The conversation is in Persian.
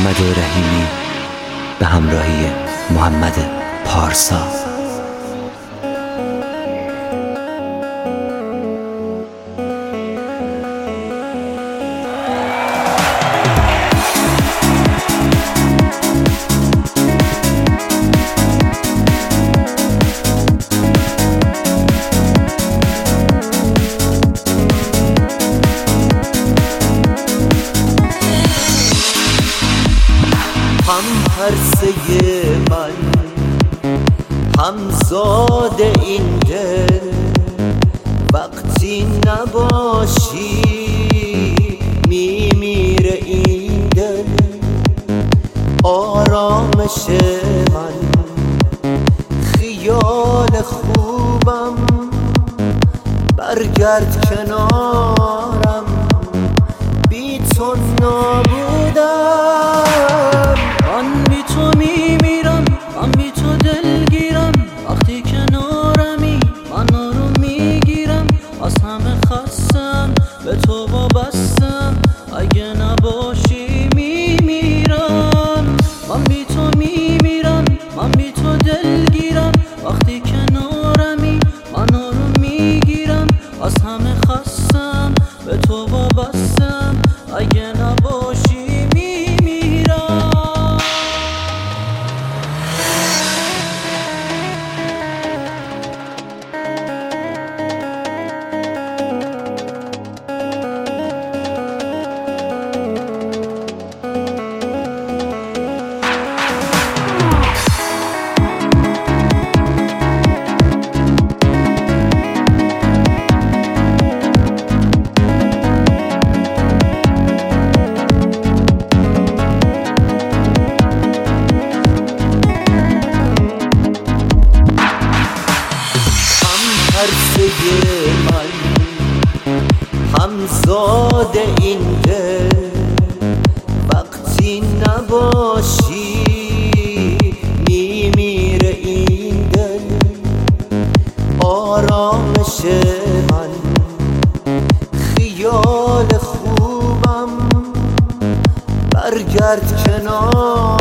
محمد رحیمی به همراهی محمد پارسا. هم پرسه من، همزاد این دل، وقتی نباشی میمیره این دل. آرامش من، خیال خوبم، برگرد کنارم، بی تو نابودم. من بی تو میمیرم، من بی تو دلگیرم، وقتی کنارمی من آروم میگیرم. از همه خستم، به تو وابستم، اگه نباشی میمیرم. من بی تو میمیرم، من بی تو دلگیرم، وقتی کنارمی من آروم میگیرم. از همه خستم، به تو وابستم، اگه نباشی من، همزاد این دل، وقتی نباشی میمیره این دل. آرامش من، خیال خوبم، برگرد کنار